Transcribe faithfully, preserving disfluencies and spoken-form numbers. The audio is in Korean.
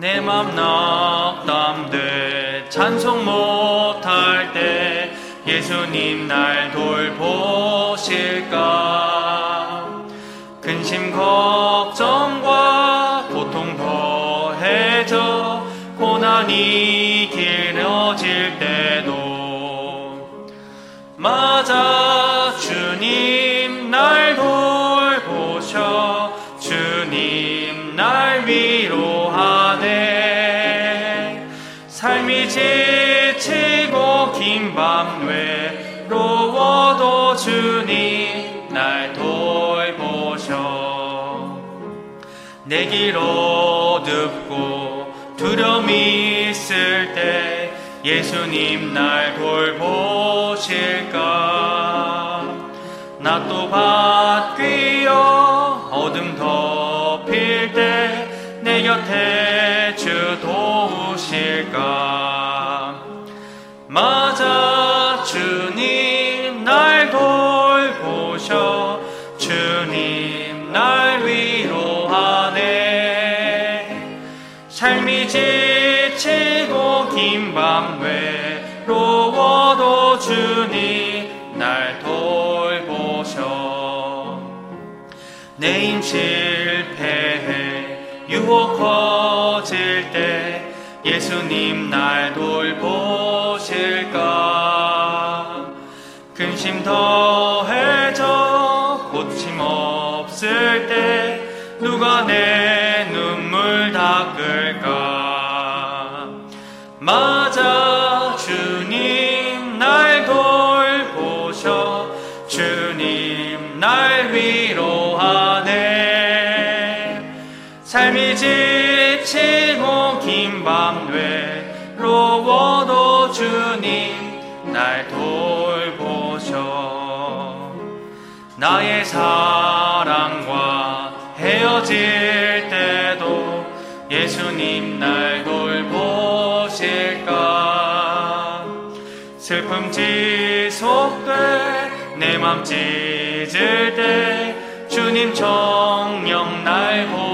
내 맘 낙담돼 찬송 못할 때 예수님 날 돌보실까. 근심 걱정과 고통 더해져 고난이 길어질 때도 맞아 주님 날 돌보셔 주님 날 위로하네. 삶이 지치고 긴 밤 외로워도 주님 날 돌보셔. 내 길 어둡고 두려움 있을 때 예수님 날 돌보실까. 나 또 밭 귀어 어둠 덮일 때 내 곁에 주 도우실까. 맞아 주님 날 돌보셔 주님 날 위로하네. 삶이 지치고 긴 밤 외로워도 주님 날 돌보셔. 내 힘 실패해 유혹 커질 때 예수님 날 돌보실까. 근심 더해져 고침 없을 때 누가 내 눈물 닦을까. 맞아 주님 날 돌보셔 주님 날 위로하네. 삶이 지치고 긴 밤 외로워도 주님 날 돌보셔. 나의 사랑과 헤어질 때도 예수님 날 돌보실까. 슬픔 지속돼 내 맘 찢을 때 주님 정녕 날 보실까.